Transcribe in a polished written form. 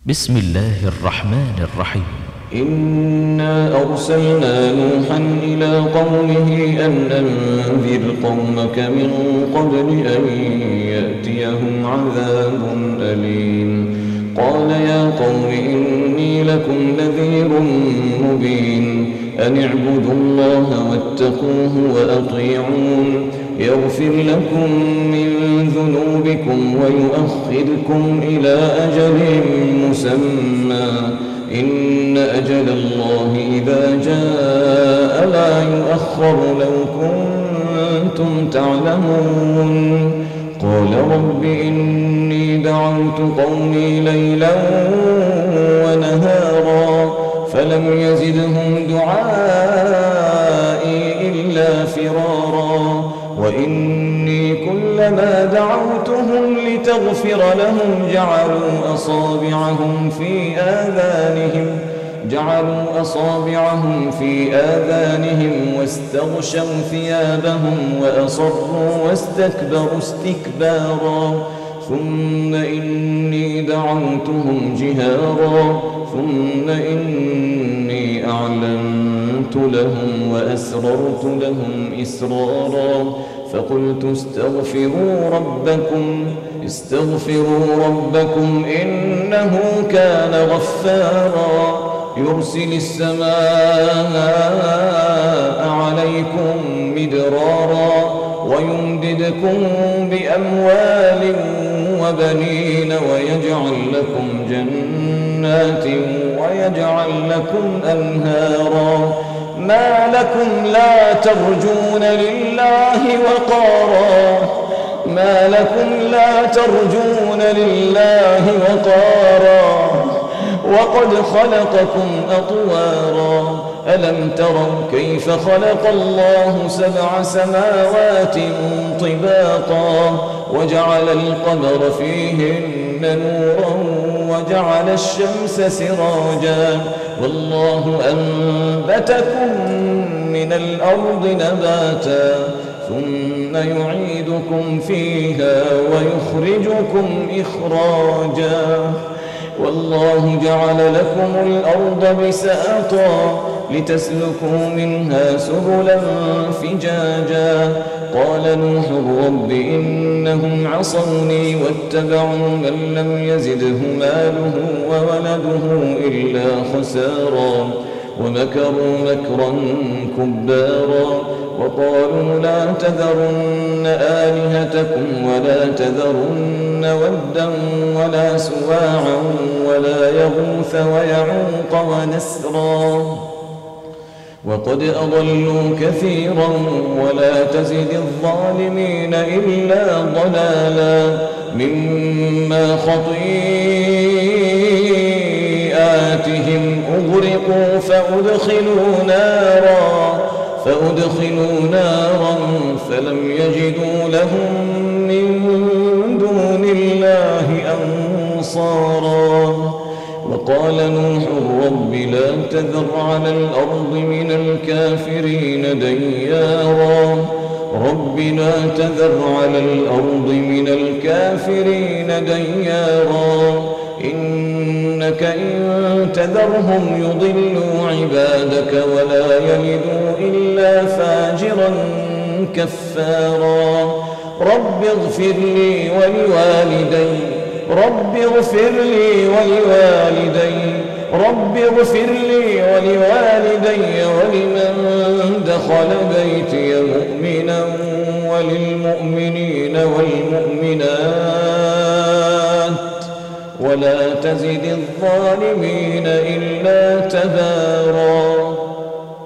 بسم الله الرحمن الرحيم. إنا أرسلنا نوحا إلى قومه أن أنذر قومك من قبل أن يأتيهم عذاب أليم. قال يا قوم إني لكم نذير مبين أن اعبدوا الله واتقوه وأطيعون يغفر لكم من ذنوبكم ويؤخركم إلى أجل مسمى إن أجل الله إذا جاء لا يؤخر لو كنتم تعلمون. قال رب إني دعوت قومي ليلا ونهارا فلم يزدهم دعائي إلا فرارا وإني كلما دعوتهم لتغفر لهم جعلوا أصابعهم في آذانهم واستغشوا ثيابهم وأصروا واستكبروا استكبارا ثم إني دعوتهم جهارا ثم إني أعلنت لهم وأسررت لهم إسرارا فقلت استغفروا ربكم إنه كان غفارا يرسل السماء عليكم مدرارا ويمددكم بأموال وبنين ويجعل لكم جنات ويجعل لكم أنهارا ما لكم لا ترجون لله وقارا وقد خلقكم أطوارا ألم تروا كيف خلق الله 7 سماوات طباقا وجعل القمر فيهن نورا وجعل الشمس سراجا والله أنبتكم من الأرض نباتا ثم يعيدكم فيها ويخرجكم إخراجا والله جعل لكم الأرض بساطا لتسلكوا منها سبلا فجاجا قال نوح رب إنهم عصوني واتبعوا من لم يزده ماله وولده إلا خسارا ومكروا مكرا كبارا وقالوا لا تذرن آلهتكم ولا تذرن ودا ولا سواعا ولا يغوث ويعوق ونسرا وقد أضلوا كثيرا ولا تزد الظالمين إلا ضلالا مما خطيئاتهم أغرقوا فأدخلوا نارا فلم يجدوا لهم من دون الله أنصارا وقال نوح رب لا تذر على الأرض من الكافرين ديارا رب لا تذر على الأرض من الكافرين ديارا إنك إن تذرهم يضلوا عبادك ولا يلدوا إلا فاجرا كفارا رب اغفر لي ولوالدي ولمن دخل بيتي مؤمنا وللمؤمنين والمؤمنات ولا تزد الظالمين إلا تبارا.